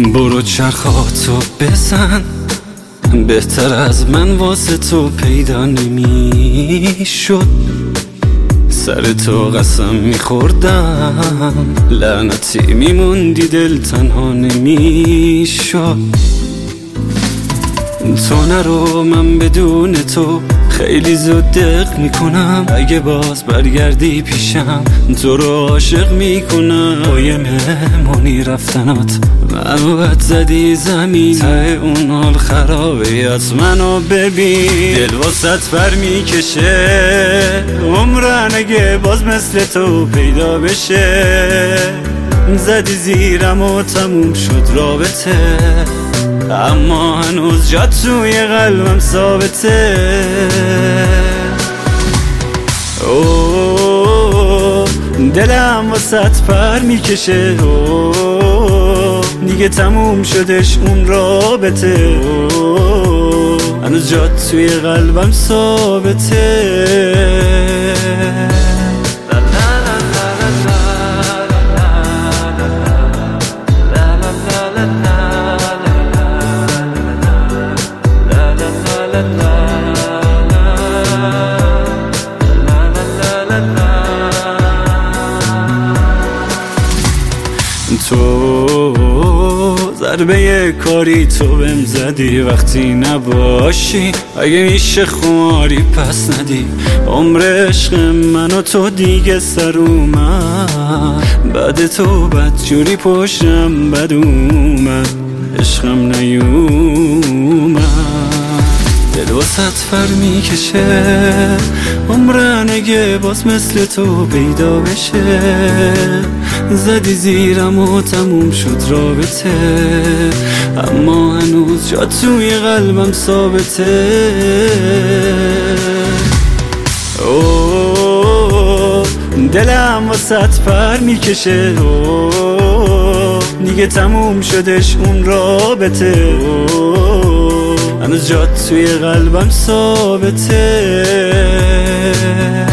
برو چرخاتو بزن، بهتر از من واسه تو پیدا نمیشد. سر تو قسم میخوردم، لعنتی میموندی دل تنها نمیشد. تو نرو، من بدون تو خیلی زود دق میکنم. اگه باز برگردی پیشم تو رو عاشق میکنم. پای مهمونی رفتنات منو بد زدی زمین، ته اون حال خرابه از منو ببین. دل واسط پر میکشه عمرن اگه باز مثل تو پیدا بشه. زدی زیرم و تموم شد رابطه، اما هنوز جا توی قلبم ثابته. دلم واسط پر میکشه، دیگه تموم شدش اون رابطه. هنوز جا توی قلبم ثابته. تو ضربه کاری تو بهم زدی وقتی نباشی. اگه میشه خماری پس ندی، عمر عشق من و تو دیگه سر اومد. بعد تو بدجوری پشتم بد اومد، عشقم نیومد. دل واسط پر میکشه عمرن اگه باز مثل تو پیدا بشه. زدی زیرم و تموم شد رابطه، اما هنوز جا توی قلبم ثابته. دلم واسط پر میکشه، دیگه تموم شدش اون رابطه. هنوز جا توی قلبم ثابته.